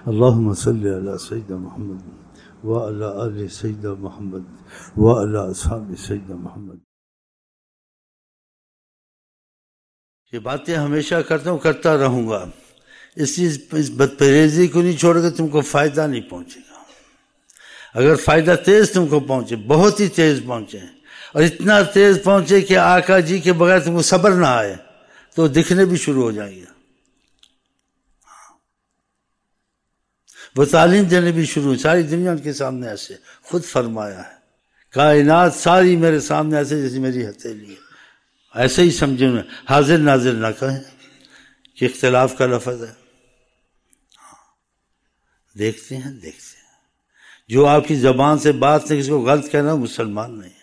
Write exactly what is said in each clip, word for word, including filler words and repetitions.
اللہم صلی علی سیدنا محمد وعلی آل سیدنا محمد وعلی اصحاب سیدنا محمد. یہ باتیں ہمیشہ کرتا ہوں، کرتا رہوں گا. اس چیز اس بد پرہیزی کو نہیں چھوڑ گے تم کو فائدہ نہیں پہنچے گا. اگر فائدہ تیز تم کو پہنچے، بہت ہی تیز پہنچے، اور اتنا تیز پہنچے کہ آقا جی کے بغیر تم کو صبر نہ آئے تو دکھنے بھی شروع ہو جائیں گے. وہ تعلیم دینے بھی شروع ہوئی، ساری دنیا ان کے سامنے ایسے خود فرمایا ہے. کائنات ساری میرے سامنے ایسے جیسے میری ہتھیلی ہے، ایسے ہی سمجھے. انہیں حاضر ناظر نہ کہیں کہ اختلاف کا لفظ ہے. دیکھتے ہیں دیکھتے ہیں جو آپ کی زبان سے بات نہیں، کسی کو غلط کہنا مسلمان نہیں ہے.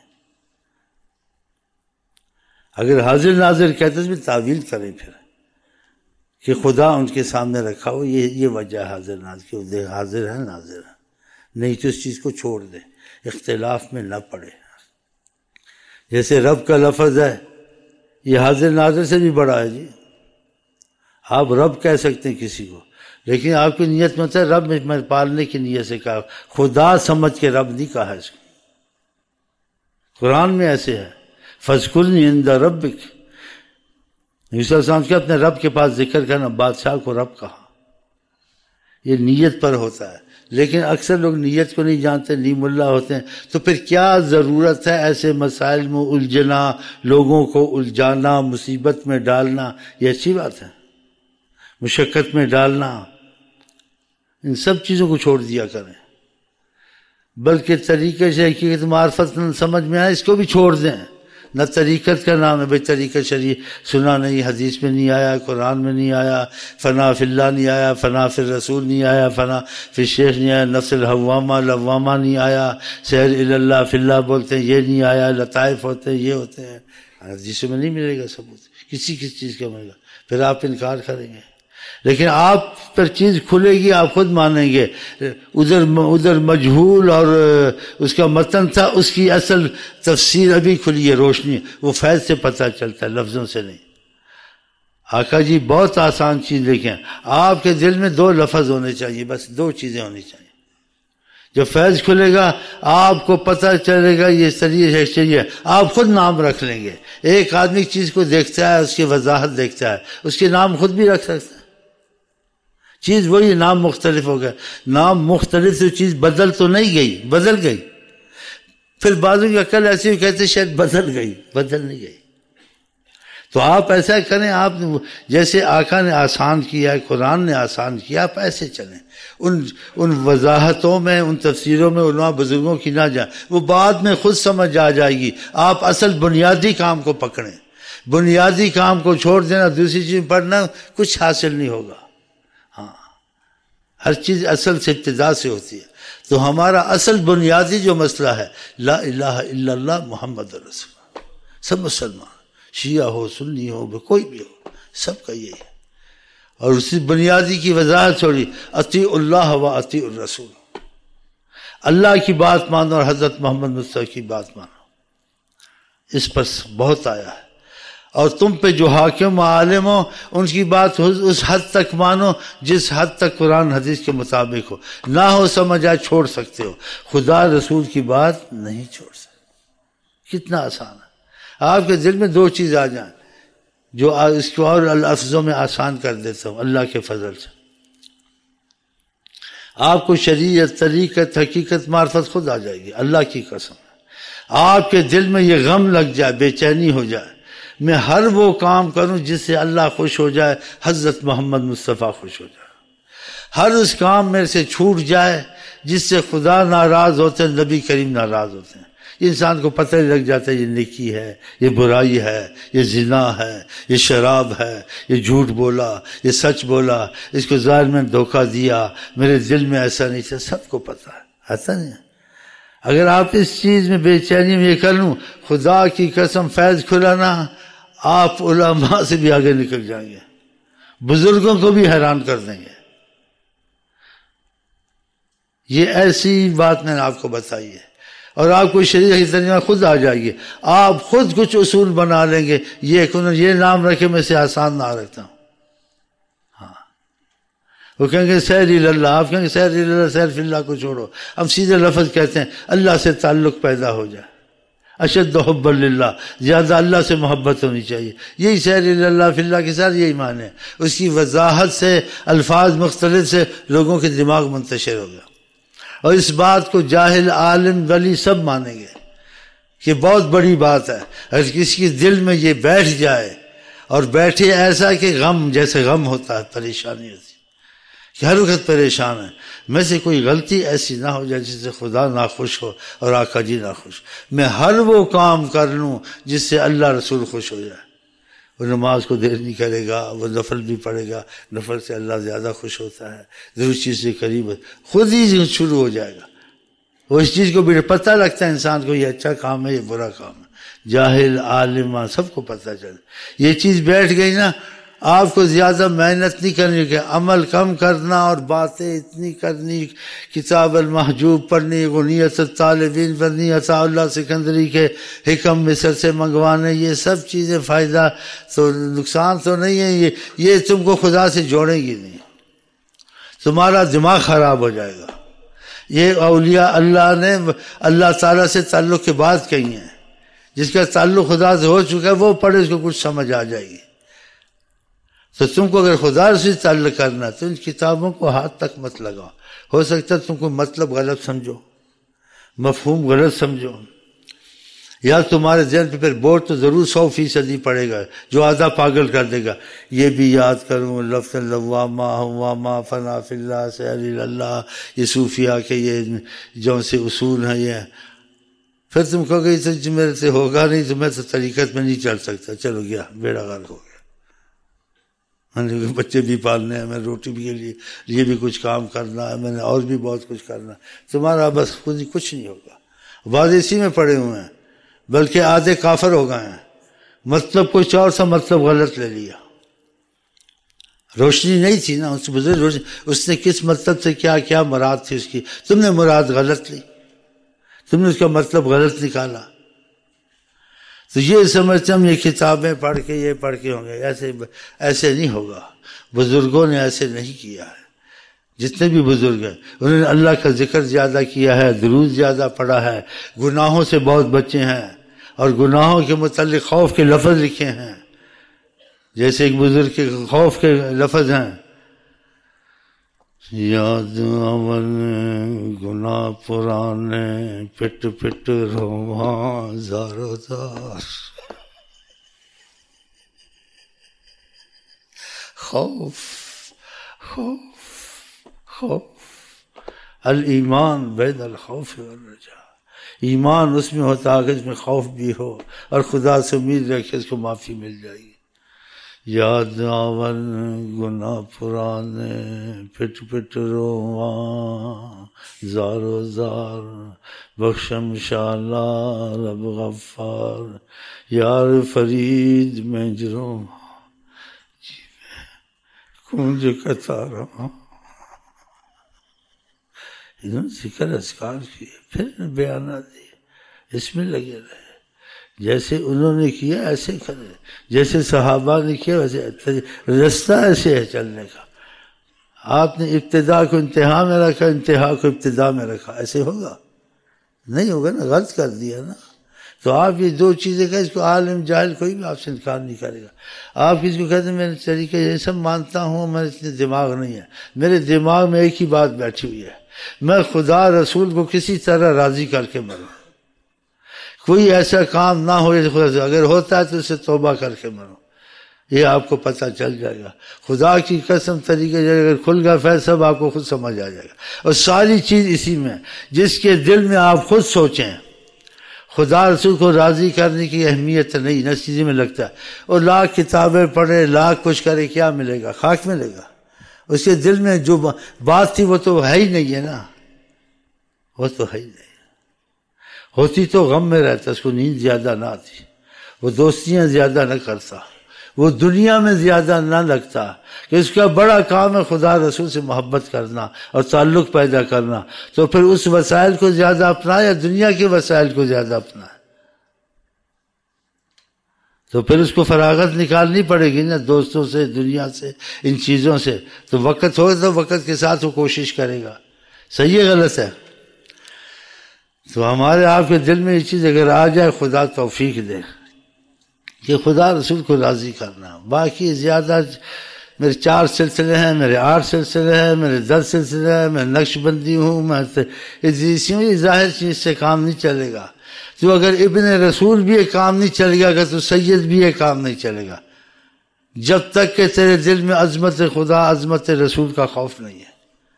اگر حاضر ناظر کہتے ہیں بھی تعویل کریں پھر کہ خدا ان کے سامنے رکھا ہو، یہ یہ وجہ ہے حاضر ناظر کی. وہ حاضر ہے ناظر ہے، نہیں تو اس چیز کو چھوڑ دے، اختلاف میں نہ پڑے. جیسے رب کا لفظ ہے، یہ حاضر ناظر سے بھی بڑا ہے جی. آپ رب کہہ سکتے ہیں کسی کو، لیکن آپ کی نیت میں ہوتا ہے رب میں پالنے کی نیت سے کہا، خدا سمجھ کے رب نہیں کہا اس کو. قرآن میں ایسے ہے، فَاذْكُرْنِي عِنْدَ رَبِّكَ. نبی صلی اللہ علیہ وسلم کے اپنے رب کے پاس ذکر کرنا، بادشاہ کو رب کہا. یہ نیت پر ہوتا ہے، لیکن اکثر لوگ نیت کو نہیں جانتے، نیم ملا ہوتے ہیں. تو پھر کیا ضرورت ہے ایسے مسائل میں الجھنا، لوگوں کو الجھانا، مصیبت میں ڈالنا؟ یہ اچھی بات ہے. مشقت میں ڈالنا، ان سب چیزوں کو چھوڑ دیا کریں. بلکہ طریقے سے حقیقت معرفت سمجھ میں آئے، اس کو بھی چھوڑ دیں. نہ طریقت کا نام ہے بھائی طریقت شریع سنا نہیں، حدیث میں نہیں آیا، قرآن میں نہیں آیا، فنا فی اللہ نہیں آیا، فنا فی الرسول نہیں آیا، فنا فی الشیخ نہیں آیا، نفس الحوامہ لوامہ نہیں آیا، سیر اللہ فی اللہ بولتے ہیں، یہ نہیں آیا، لطائف ہوتے ہیں، یہ ہوتے ہیں. حدیث میں نہیں ملے گا ثبوت، کسی کسی چیز کا ملے گا، پھر آپ انکار کریں گے. لیکن آپ پر چیز کھلے گی، آپ خود مانیں گے. ادھر ادھر مجہول اور اس کا متن تھا، اس کی اصل تفسیر ابھی کھلی ہے، روشنی. وہ فیض سے پتہ چلتا ہے، لفظوں سے نہیں. آقا جی بہت آسان چیز دیکھیں، آپ کے دل میں دو لفظ ہونے چاہیے، بس دو چیزیں ہونی چاہیے. جب فیض کھلے گا آپ کو پتہ چلے گا یہ سریع چاہیے، آپ خود نام رکھ لیں گے. ایک آدمی چیز کو دیکھتا ہے، اس کی وضاحت دیکھتا ہے، اس کے نام خود بھی رکھ سکتا ہے. چیز وہی، نام مختلف ہو گیا. نام مختلف تو چیز بدل تو نہیں گئی، بدل گئی. پھر بعضوں کی عقل ایسی ہو کہتے شاید بدل گئی، بدل نہیں گئی. تو آپ ایسا کریں، آپ جیسے آقا نے آسان کیا، قرآن نے آسان کیا، آپ ایسے چلیں. ان ان وضاحتوں میں، ان تفسیروں میں علماء بزرگوں کی نہ جائیں، وہ بعد میں خود سمجھ آ جائے گی. آپ اصل بنیادی کام کو پکڑیں. بنیادی کام کو چھوڑ دینا، دوسری چیز پڑھنا، کچھ حاصل نہیں ہوگا. ہر چیز اصل سے ابتدا سے ہوتی ہے. تو ہمارا اصل بنیادی جو مسئلہ ہے، لا الہ الا اللہ محمد رسول اللہ. سب مسلمان، شیعہ ہو، سنی ہو، کوئی بھی ہو، سب کا یہی ہے. اور اسی بنیادی کی وضاحت چھوڑی، اطیع اللہ و اطیع الرسول. اللہ کی بات مانو اور حضرت محمد مصطفیٰ کی بات مانو. اس پر بہت آیا ہے. اور تم پہ جو حاکم و عالم ہو، ان کی بات اس حد تک مانو جس حد تک قرآن حدیث کے مطابق ہو. نہ ہو سمجھ آئے چھوڑ سکتے ہو، خدا رسول کی بات نہیں چھوڑ سکتے. کتنا آسان ہے. آپ کے دل میں دو چیز آ جائیں جو اس کو اور لفظوں میں آسان کر دیتا ہوں اللہ کے فضل سے. آپ کو شریعت، طریقت، حقیقت، معرفت خود آ جائے گی، اللہ کی قسم. آپ کے دل میں یہ غم لگ جائے، بے چینی ہو جائے، میں ہر وہ کام کروں جس سے اللہ خوش ہو جائے، حضرت محمد مصطفیٰ خوش ہو جائے. ہر اس کام میرے سے چھوٹ جائے جس سے خدا ناراض ہوتے ہیں، نبی کریم ناراض ہوتے ہیں. انسان کو پتہ ہی لگ جاتا ہے یہ نیکی ہے، یہ برائی ہے، یہ زنا ہے، یہ شراب ہے، یہ جھوٹ بولا، یہ سچ بولا، اس کو ظاہر میں دھوکہ دیا، میرے دل میں ایسا نہیں تھا. سب کو پتہ ہے، ایسا نہیں ہے. اگر آپ اس چیز میں بے چینی میں یہ کر لوں، خدا کی قسم فیض کھلانا، آپ علماء سے بھی آگے نکل جائیں گے، بزرگوں کو بھی حیران کر دیں گے. یہ ایسی بات میں نے آپ کو بتائی ہے. اور آپ کو شریعت کی ترجمہ خود آ جائے گی. آپ خود کچھ اصول بنا لیں گے، یہ یہ نام رکھے میں سے آسان نہ رکھتا ہوں. ہاں وہ کہیں گے سیر اللہ، آپ کہیں گے سیر اللہ، سیر فی اللہ کو چھوڑو، ہم سیدھے لفظ کہتے ہیں اللہ سے تعلق پیدا ہو جائے، اشد حب للہ، زیادہ اللہ سے محبت ہونی چاہیے، یہی سیر اللہ فی اللہ کے ساتھ یہی معنی ہے۔ اس کی وضاحت سے الفاظ مختلف سے لوگوں کے دماغ منتشر ہو گیا، اور اس بات کو جاہل عالم ولی سب مانیں گے کہ بہت بڑی بات ہے۔ اگر کسی کے دل میں یہ بیٹھ جائے اور بیٹھے ایسا کہ غم جیسے غم ہوتا ہے، پریشانی ہوتی ہے کہ ہر وقت پریشان ہے، میں سے کوئی غلطی ایسی نہ ہو جائے جس سے خدا ناخوش ہو اور آقا جی ناخوش، میں ہر وہ کام کر لوں جس سے اللہ رسول خوش ہو جائے۔ وہ نماز کو دیر نہیں کرے گا، وہ نفل بھی پڑھے گا، نفل سے اللہ زیادہ خوش ہوتا ہے، ضرور چیز سے قریب ہے، خود ہی شروع ہو جائے گا۔ وہ اس چیز کو بھی پتہ لگتا ہے انسان کو، یہ اچھا کام ہے، یہ برا کام ہے، جاہل عالم سب کو پتہ چلے۔ یہ چیز بیٹھ گئی نا، آپ کو زیادہ محنت نہیں کرنی کہ عمل کم کرنا اور باتیں اتنی کرنی، کتاب المحجوب پڑھنی، غنیت الطالبین پڑھنی، عطا اللہ سکندری کے حکم مصر سے منگوانے، یہ سب چیزیں فائدہ تو نقصان تو نہیں ہے، یہ یہ تم کو خدا سے جوڑیں گی نہیں، تمہارا دماغ خراب ہو جائے گا۔ یہ اولیاء اللہ نے اللہ تعالیٰ سے تعلق کے بعد کہی ہیں، جس کا تعلق خدا سے ہو چکا ہے وہ پڑھے، اس کو کچھ سمجھ آ جائے گی۔ تو تم کو اگر خدا سے تعلق کرنا تو ان کتابوں کو ہاتھ تک مت لگاؤ، ہو سکتا ہے تم کو مطلب غلط سمجھو، مفہوم غلط سمجھو، یا تمہارے ذہن پہ پھر بورڈ تو ضرور سو فیصد ہی پڑے گا جو آدھا پاگل کر دے گا، یہ بھی یاد کروں، لفظ لوامہ ہوامہ فنا فی اللہ سیر اللہ، یہ صوفیہ کے یہ جو سے اصول ہیں یہ، پھر تم کہو گے تو میرے سے ہوگا نہیں تو میں تو طریقت میں نہیں چل سکتا، چلو گیا بیڑا غرق ہو گیا، میں نے بچے بھی پالنے ہیں، میں روٹی بھی کے لیے یہ بھی کچھ کام کرنا ہے، میں نے اور بھی بہت کچھ کرنا ہے، تمہارا بس خود ہی کچھ نہیں ہوگا۔ بعض اسی میں پڑے ہوئے ہیں، بلکہ آدھے کافر ہو گئے ہیں، مطلب کچھ اور سا مطلب غلط لے لیا، روشنی نہیں تھی نا اس بزرگ روشنی، اس نے کس مطلب سے کیا کیا مراد تھی اس کی، تم نے مراد غلط لی، تم نے اس کا مطلب غلط نکالا۔ تو یہ سمجھتے ہم یہ کتابیں پڑھ کے یہ پڑھ کے ہوں گے، ایسے ایسے نہیں ہوگا، بزرگوں نے ایسے نہیں کیا ہے، جتنے بھی بزرگ ہیں انہوں نے اللہ کا ذکر زیادہ کیا ہے، درود زیادہ پڑھا ہے، گناہوں سے بہت بچے ہیں، اور گناہوں کے متعلق خوف کے لفظ لکھے ہیں، جیسے ایک بزرگ کے خوف کے لفظ ہیں، یاد اول گناہ پرانے پٹ پٹ رواں زارو زار، خوف خوف خوف، الایمان بین الخوف والرجاء، ایمان اس میں ہوتا ہے کہ اس میں خوف بھی ہو اور خدا سے امید رکھے اس کو معافی مل جائے گی۔ یاد آول گناہ پرانے پٹ پٹ رواں زارو زار، بخشم شالا رب غفار، یار فرید میں جروں جی میں کنج کتارا۔ انہوں نے ذکر اذکار کیے، پھر بیانات دیے، اس میں لگے رہے، جیسے انہوں نے کیا ایسے کرے، جیسے صحابہ نے کیا ویسے، رستہ ایسے ہے چلنے کا۔ آپ نے ابتدا کو انتہا میں رکھا، انتہا کو ابتدا میں رکھا، ایسے ہوگا نہیں ہوگا نا، غلط کر دیا نا۔ تو آپ یہ دو چیزیں کہ اس کو عالم جاہل کوئی بھی آپ سے انکار نہیں کرے گا۔ آپ کسی کو کہتے ہیں میرے طریقے یہ سب مانتا ہوں، میرے اتنے دماغ نہیں ہے، میرے دماغ میں ایک ہی بات بیٹھی ہوئی ہے، میں خدا رسول کو کسی طرح راضی کر کے مروں، کوئی ایسا کام نہ ہو خدا سے، اگر ہوتا ہے تو اسے توبہ کر کے مرو، یہ آپ کو پتہ چل جائے گا۔ خدا کی قسم طریقے اگر کھل گیا فیض سب آپ کو خود سمجھ آ جائے گا، اور ساری چیز اسی میں، جس کے دل میں آپ خود سوچیں خدا رسول کو راضی کرنے کی اہمیت نہیں، نہ چیزیں میں لگتا ہے، اور لاکھ کتابیں پڑھے، لاکھ کچھ کرے، کیا ملے گا؟ خاک ملے گا۔ اس کے دل میں جو بات تھی وہ تو ہے ہی نہیں ہے نا، وہ تو ہے ہی نہیں، ہوتی تو غم میں رہتا، اس کو نیند زیادہ نہ آتی، وہ دوستیاں زیادہ نہ کرتا، وہ دنیا میں زیادہ نہ لگتا، کہ اس کا بڑا کام ہے خدا رسول سے محبت کرنا اور تعلق پیدا کرنا، تو پھر اس وسائل کو زیادہ اپنا یا دنیا کے وسائل کو زیادہ اپنا؟ تو پھر اس کو فراغت نکالنی پڑے گی نا دوستوں سے، دنیا سے، ان چیزوں سے. تو وقت ہو تو وقت کے ساتھ وہ کوشش کرے گا. صحیح ہے غلط ہے؟ تو ہمارے آپ کے دل میں یہ چیز اگر آ جائے، خدا توفیق دے کہ خدا رسول کو راضی کرنا. باقی زیادہ میرے چار سلسلے ہیں، میرے آٹھ سلسلے ہیں، میرے دس سلسلے ہیں، میں نقش بندی ہوں، میں ادریسی ہوں، یہ ظاہر چیز سے کام نہیں چلے گا. تو اگر ابن رسول بھی یہ کام نہیں چلے گا اگر تو سید بھی یہ کام نہیں چلے گا جب تک کہ تیرے دل میں عظمت خدا، عظمت رسول کا خوف نہیں ہے.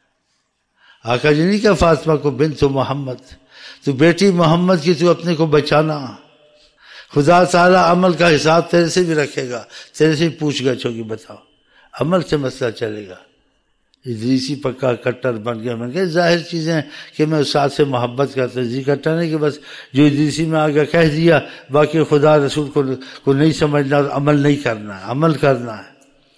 آقا جی نہیں کہا فاطمہ کو بنت محمد، تو بیٹی محمد کی تو اپنے کو بچانا. خدا تعالیٰ عمل کا حساب تیرے سے بھی رکھے گا، تیرے سے پوچھ گچھ ہوگی. بتاؤ عمل سے مسئلہ چلے گا. ادریسی پکا کٹر بن گیا. میں کہ ظاہر چیزیں کہ میں استاد سے محبت کرتا ہوں، جی کٹر نہیں کہ بس جو ادریسی میں آگے کہہ دیا باقی خدا رسول کو کو نہیں سمجھنا اور عمل نہیں کرنا ہے. عمل کرنا ہے.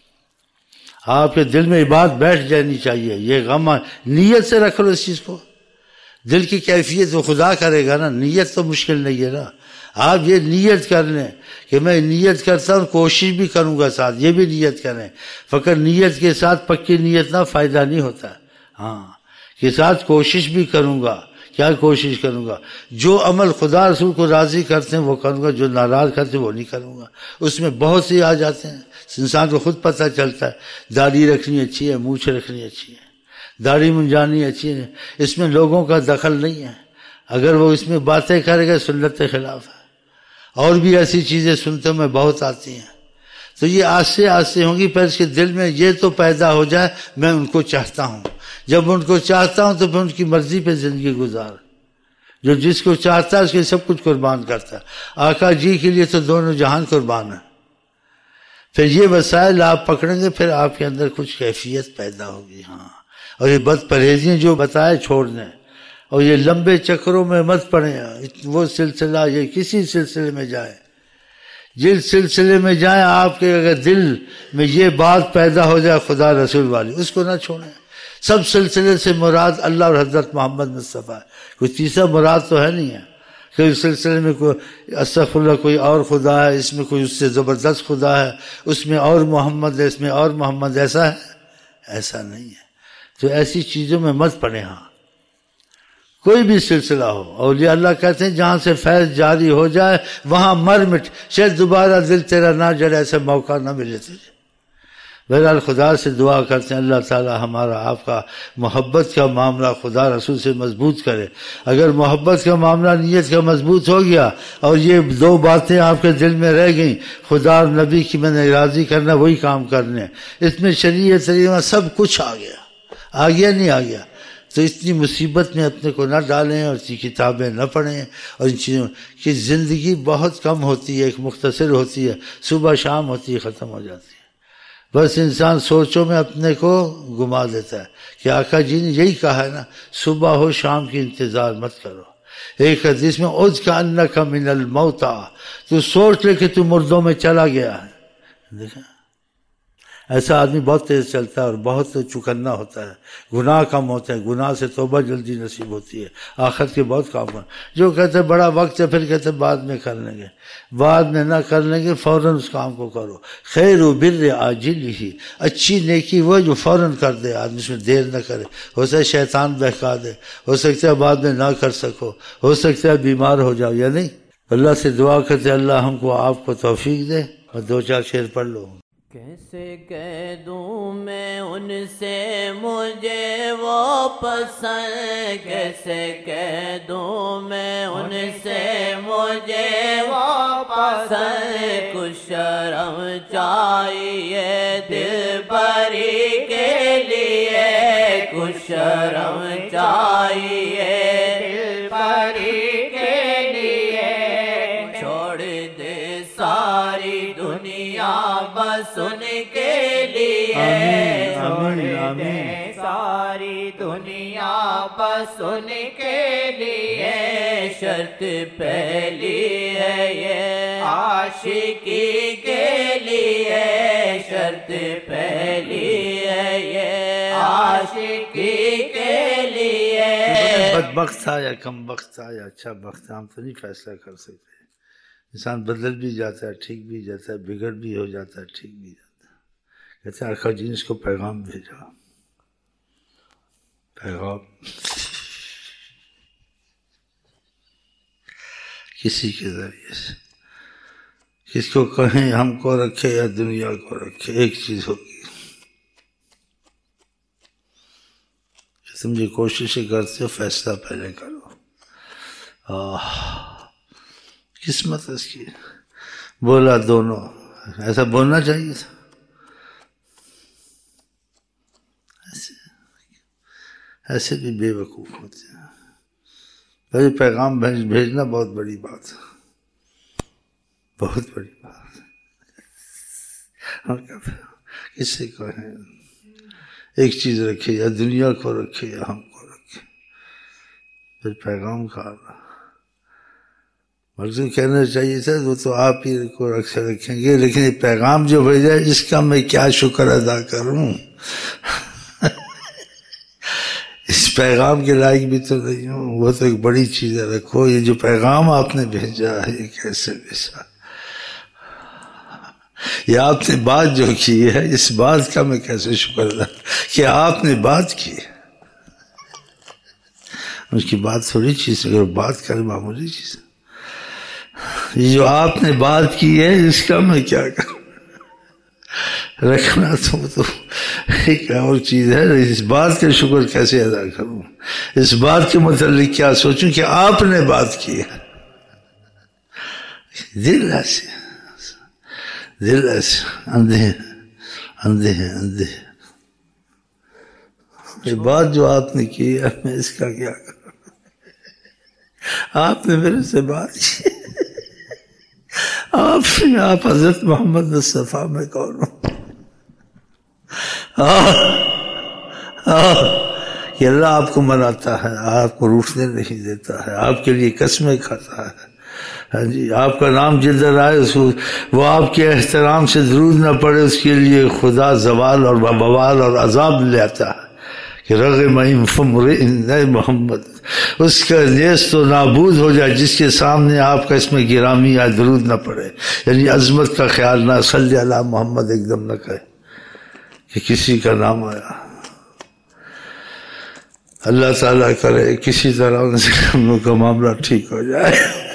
آپ کے دل میں یہ بات بیٹھ جانی چاہیے. یہ غم نیت سے رکھ لو اس چیز کو. دل کی کیفیت وہ خدا کرے گا نا. نیت تو مشکل نہیں ہے نا. آپ یہ نیت کر لیں کہ میں نیت کرتا ہوں، کوشش بھی کروں گا ساتھ. یہ بھی نیت کریں. فقط نیت کے ساتھ پکی نیت نہ فائدہ نہیں ہوتا. ہاں کے ساتھ کوشش بھی کروں گا. کیا کوشش کروں گا؟ جو عمل خدا رسول کو راضی کرتے ہیں وہ کروں گا، جو ناراض کرتے ہیں وہ نہیں کروں گا. اس میں بہت سی آ جاتے ہیں. انسان کو خود پتہ چلتا ہے داڑھی رکھنی اچھی ہے، مونچھ رکھنی اچھی ہے، داڑھی منجانی اچھی ہے. اس میں لوگوں کا دخل نہیں ہے. اگر وہ اس میں باتیں کرے گا سنت کے خلاف ہے. اور بھی ایسی چیزیں سنتے میں بہت آتی ہیں. تو یہ آستے آستے ہوں گی. پھر اس کے دل میں یہ تو پیدا ہو جائے میں ان کو چاہتا ہوں. جب ان کو چاہتا ہوں تو پھر ان کی مرضی پہ زندگی گزار. جو جس کو چاہتا ہے اس کے سب کچھ قربان کرتا ہے. آقا جی کے لیے تو دونوں جہان قربان ہیں. پھر یہ وسائل آپ پکڑیں گے پھر آپ کے اندر کچھ کیفیت پیدا ہوگی. ہاں اور یہ بد پرہیزیاں جو بتائے چھوڑنے، اور یہ لمبے چکروں میں مت پڑیں. وہ سلسلہ یہ کسی سلسلے میں جائیں، جس سلسلے میں جائیں آپ کے اگر دل میں یہ بات پیدا ہو جائے خدا رسول والی، اس کو نہ چھوڑیں. سب سلسلے سے مراد اللہ اور حضرت محمد مصطفیٰ ہے. کوئی تیسرا مراد تو ہے نہیں ہے کہ اس سلسلے میں کوئی استغفر اللہ کوئی اور خدا ہے، اس میں کوئی اس سے زبردست خدا ہے، اس میں اور محمد ہے، اس میں اور محمد. ایسا ہے؟ ایسا نہیں ہے. تو ایسی چیزوں میں مت پڑیں. ہاں کوئی بھی سلسلہ ہو. اولیاء اللہ کہتے ہیں جہاں سے فیض جاری ہو جائے وہاں مر مٹ، شاید دوبارہ دل تیرا نہ جڑے، ایسا موقع نہ ملے تجھے. بہرحال خدا سے دعا کرتے ہیں اللہ تعالی ہمارا آپ کا محبت کا معاملہ خدا رسول سے مضبوط کرے. اگر محبت کا معاملہ نیت کا مضبوط ہو گیا اور یہ دو باتیں آپ کے دل میں رہ گئیں، خدا اور نبی کی میں نے راضی کرنا، وہی کام کرنے، اس میں شریعت طریقہ سب کچھ آ گیا. آ گیا نہیں آ گیا؟ تو اتنی مصیبت میں اپنے کو نہ ڈالیں اور اتنی کتابیں نہ پڑھیں اور ان چیزوں کی. زندگی بہت کم ہوتی ہے، ایک مختصر ہوتی ہے، صبح شام ہوتی ہے، ختم ہو جاتی ہے. بس انسان سوچوں میں اپنے کو گما دیتا ہے کہ آقا جی نے یہی کہا ہے نا صبح ہو شام کی انتظار مت کرو. ایک حدیث میں اُذ کأنک من الموتى، تو سوچ لے کہ تو مردوں میں چلا گیا ہے. دیکھا ایسا آدمی بہت تیز چلتا ہے اور بہت چکنا ہوتا ہے. گناہ کم ہوتے ہیں، گناہ سے توبہ جلدی نصیب ہوتی ہے. آخرت کے بہت کام ہیں. جو کہتے ہیں بڑا وقت ہے، پھر کہتے ہیں بعد میں کر لیں گے. بعد میں نہ کر لیں گے، فوراً اس کام کو کرو. خیر و بر عاجل ہی، اچھی نیکی وہ جو فوراً کر دے آدمی، اس میں دیر نہ کرے. ہو سکتا ہے شیطان بہکا دے، ہو سکتا ہے بعد میں نہ کر سکو، ہو سکتا ہے بیمار ہو جاؤ یا نہیں. اللہ سے دعا کرتے اللہ ہم کو آپ کو توفیق دے. اور دو چار شعر پڑھ لو. کیسے کہہ دوں میں ان سے مجھے وہ پسند، کیسے کہہ دوں میں ان سے مجھے وہ پسند. کچھ شرم چاہیے دل بری کے لیے، کچھ شرم چاہیے دل بری کے لیے. چھوڑ دے ساری دنیا بس ان کے لیے، چھوڑ دے ساری دنیا بس ان کے لیے. شرط پہلی ہے یہ عاشقی کے لیے، شرط پہلی ہے یہ عاشقی کے لیے. بدبخت تھا یا کم بخت تھا یا اچھا بخت تھا ہم تو نہیں فیصلہ کر سکتے. انسان بدل بھی جاتا ہے، ٹھیک بھی جاتا ہے، بگڑ بھی ہو جاتا ہے، ٹھیک بھی جاتا ہے. کہتے ہیں آقا جی نے اس کو پیغام بھیجا. پیغام کسی کے ذریعے سے، کس کو کہیں ہم کو رکھے یا دنیا کو رکھے، ایک چیز ہوگی. تم یہ کوششیں کرتے ہو، فیصلہ پہلے کرو. آہ قسمت اس کی. بولا دونوں، ایسا بولنا چاہیے تھا. ایسے ایسے بھی بے وقوف ہوتے ہیں. پہلے پیغام بھیجنا بہت بڑی بات ہے، بہت بڑی بات. اور کیا کس سے کہیں ایک چیز رکھے، یا دنیا کو رکھے یا ہم کو رکھے. پھر پیغام کہا مقصود کہنا چاہیے تھا وہ تو آپ ہی کو رکھ رکھیں گے، لیکن یہ پیغام جو بھیجا ہے اس کا میں کیا شکر ادا کروں. اس پیغام کے لائق بھی تو نہیں ہوں. وہ تو ایک بڑی چیز ہے. رکھو یہ جو پیغام آپ نے بھیجا ہے یہ کیسے بھیجا، یہ آپ نے بات جو کی ہے اس بات کا میں کیسے شکر ادا کہ آپ نے بات کی. اس کی بات تھوڑی چیز ہے، اگر بات کرے معمولی چیز ہے. یہ جو آپ نے بات کی ہے اس کا میں کیا کروں. رکھنا تو تو ایک اور چیز ہے. اس بات کا شکر کیسے ادا کروں، اس بات کے متعلق کیا سوچوں کہ آپ نے بات کی ہے. دل ایسے دل ایسے اندھے اندھے ہیں اندھے. یہ بات جو آپ نے کی ہے میں اس کا کیا کروں. آپ نے میرے سے بات کی، آپ آپ حضرت محمد مصطفیٰ میں کون ہوں. کہ اللہ آپ کو مناتا ہے، آپ کو روٹنے نہیں دیتا ہے، آپ کے لیے قسمیں کھاتا ہے. ہاں جی، آپ کا نام جدھر آئے اس کو وہ آپ کے احترام سے درود نہ پڑے اس کے لیے خدا زوال اور بوال اور عذاب لے آتا ہے. کہ رغم فمرئ اے محمد، اس کا نیست و نابود ہو جائے جس کے سامنے آپ کا اس میں گرامی یا درود نہ پڑے. یعنی عظمت کا خیال نہ، صلی علی محمد ایک دم نہ کہے کہ کسی کا نام آیا. اللہ تعالیٰ کرے کسی طرح ان سے ہم لوگ کا معاملہ ٹھیک ہو جائے.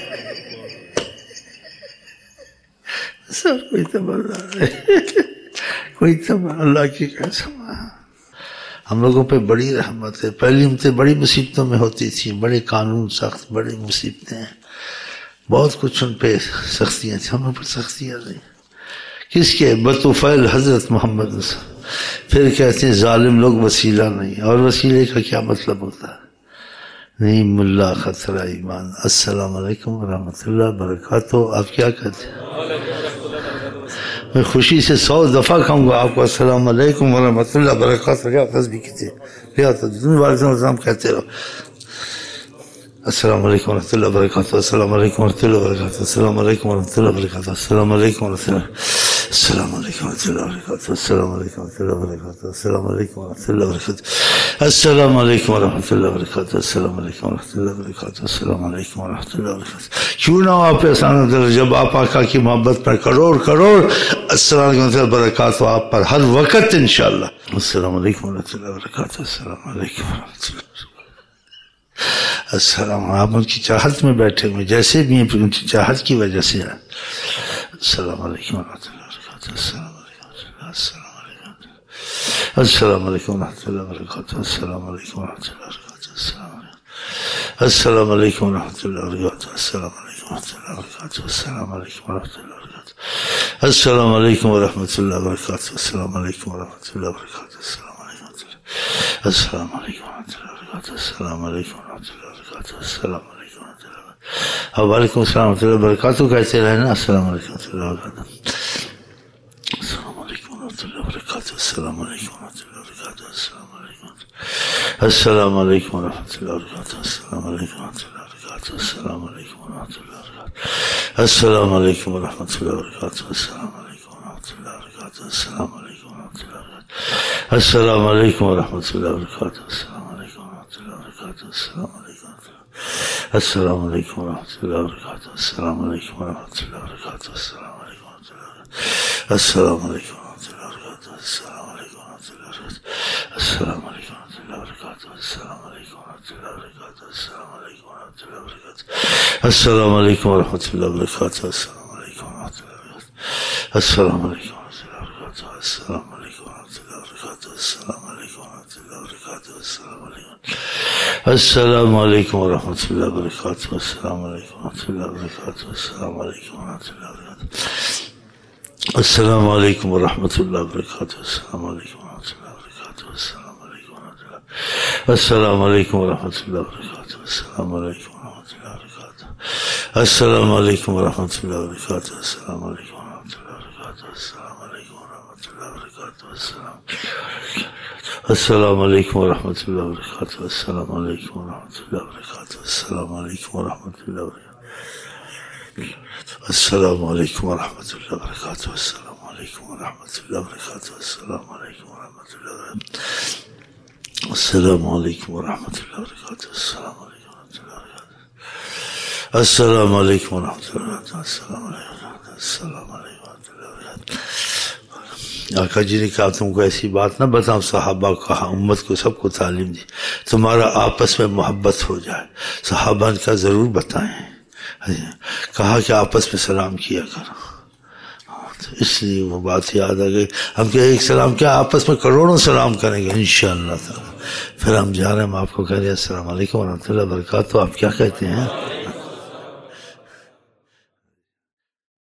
سر کوئی تمنا ہے، کوئی تمنا اللہ کی قسم. ہم لوگوں پہ بڑی رحمت ہے. پہلی امتیں بڑی مصیبتوں میں ہوتی تھی، بڑے قانون سخت، بڑی مصیبتیں، بہت کچھ ان پہ سختیاں تھیں. ہم پر سختیاں نہیں. کس کے؟ بطفیل حضرت محمد صلی اللہ علیہ وسلم. پھر کہتے ہیں ظالم لوگ وسیلہ نہیں. اور وسیلے کا کیا مطلب ہوتا ہے؟ نہیں ملا خطرہ ایمان. السلام علیکم ورحمۃ اللہ وبرکاتہ. آپ کیا کہتے ہیں؟ میں خوشی سے سو دفعہ کہوں گا آپ کو السلام علیکم ورحمۃ اللہ وبرکاتہ. کیا تسبیح کہتے ہیں، کیا تسبیح والسلام کہتے رہو. السلام علیکم ورحمۃ اللہ وبرکاتہ. السلام علیکم ورحمۃ اللہ وبرکاتہ. السلام علیکم ورحمۃ اللہ وبرکاتہ. السلام علیکم ورحمۃ اللہ. السلام علیکم ورحمۃ اللہ وبرکاتہ. السلام علیکم ورحمۃ اللہ وبرکاتہ. السلام علیکم ورحمۃ اللہ وبرکاتہ. السلام علیکم ورحمۃ اللہ وبرکاتہ. السلام علیکم ورحمۃ اللہ وبرکاتہ. السلام علیکم ورحمۃ اللہ وبرکاتہ. کیوں نہ ہو آپ احسان در جب آپ آقا کی محبت پر کروڑ کروڑ السلام علیکم ورحمۃ اللہ وبرکاتہ آپ پر ہر وقت انشاءاللہ. السلام علیکم ورحمۃ اللہ وبرکاتہ. السلام علیکم ورحمۃ اللہ. السلام. آپ ان کی چاہت میں بیٹھے ہوئے جیسے بھی ہیں ان کی چاہت کی وجہ سے ہیں. السلام علیکم ورحمۃ اللہ وبرکاتہ. السلام علیکم السلام علیکم ورحمۃ اللہ وبرکاتہ. السلام علیکم ورحمۃ اللہ وبرکاتہ. السلام علیکم ورحمۃ اللہ وبرکاتہ. السلام علیکم ورحمۃ اللہ وبرکاتہ. السلام علیکم ورحمۃ اللہ وبرکاتہ. السلام علیکم ورحمۃ اللہ وبرکاتہ. السلام علیکم ورحمۃ اللہ وبرکاتہ. السلام علیکم ورحمۃ اللہ وبرکاتہ. السلام علیکم ورحمۃ اللہ وبرکاتہ. السلام علیکم ورحمۃ اللہ وبرکاتہ. اب وعلیکم السلام ورحمۃ اللہ وبرکاتہ کہتے رہے نا. السلام علیکم ورحمۃ اللہ وبرکاتہ. السلام علیکم ورحمۃ اللہ وبرکاتہ. السلام علیکم ورحمۃ اللہ وبرکاتہ. السلام علیکم ورحمۃ اللہ وبرکاتہ. السلام علیکم ورحمۃ اللہ وبرکاتہ. السلام علیکم ورحمۃ اللہ وبرکاتہ. السلام علیکم ورحمۃ اللہ وبرکاتہ. السلام علیکم ورحمۃ اللہ وبرکاتہ. السلام علیکم ورحمۃ اللہ وبرکاتہ. السلام علیکم ورحمۃ اللہ وبرکاتہ. السلام علیکم ورحمۃ اللہ وبرکاتہ. السلام علیکم ورحمۃ اللہ. السلام علیکم ورحمۃ اللہ وبرکاتہ. السلام علیکم ورحمۃ اللہ وبرکاتہ. السلام علیکم ورحمۃ اللہ وبرکاتہ. السلام علیکم ورحمۃ اللہ وبرکاتہ. السلام علیکم ورحمۃ اللہ وبرکاتہ. السلام علیکم ورحمۃ اللہ وبرکاتہ. السلام علیکم ورحمۃ اللہ وبرکاتہ. السلام علیکم ورحمۃ اللہ وبرکاتہ. السلام علیکم ورحمۃ اللہ وبرکاتہ. السلام علیکم ورحمۃ اللہ وبرکاتہ. السلام علیکم ورحمۃ اللہ وبرکاتہ. السلام علیکم ورحمۃ اللہ وبرکاتہ. السلام علیکم ورحمۃ اللہ وبرکاتہ. السلام علیکم. السلام علیکم ورحمۃ اللہ وبرکاتہ. السلام علیکم ورحمۃ اللہ وبرکاتہ. السلام علیکم ورحمۃ اللہ وبرکاتہ. السلام علیکم ورحمۃ اللہ وبرکاتہ. السلام علیکم ورحمۃ اللہ وبرکاتہ. السلام علیکم ورحمۃ اللہ. السلام علیکم ورحمۃ اللہ وبرکاتہ. السلام علیکم ورحمۃ اللہ وبرکاتہ. السلام علیکم ورحمۃ اللہ وبرکاتہ. السلام علیکم ورحمۃ اللہ وبرکاتہ. السلام علیکم ورحمۃ اللہ وبرکاتہ. السلام علیکم ورحمۃ اللہ وبرکاتہ. السلام علیکم ورحمۃ اللہ وبرکاتہ. السلام علیکم ورحمۃ اللہ وبرکاتہ. السلام علیکم ورحمۃ اللہ وبرکاتہ. السلام علیکم ورحمۃ اللہ وبرکاتہ. السلام علیکم ورحمۃ اللہ وبرکاتہ. السلام علیکم ورحمۃ اللہ وبرکاتہ. السلام علیکم ورحمۃ اللہ وبرکاتہ. السلام علیکم ورحمۃ اللہ وبرکاتہ. السلام علیکم. السلام علیکم ورحمۃ اللہ وبرکاتہ. آقا جی نے کہا تم کو ایسی بات نہ بتاؤں. صحابہ کو کہا, امت کو سب کو تعلیم دی, تمہارا آپس میں محبت ہو جائے. صحابہ نے کہا ضرور بتائیں. کہا کہ آپس میں سلام کیا کرو. اس لیے وہ بات یاد آ گئی. ہم کہ ایک سلام کیا, آپس میں کروڑوں سلام کریں گے انشاءاللہ تعالی. پھر ہم جا رہے ہیں, ہم آپ کو کہہ رہے ہیں السلام علیکم ورحمۃ اللہ وبرکاتہ. آپ کیا کہتے ہیں؟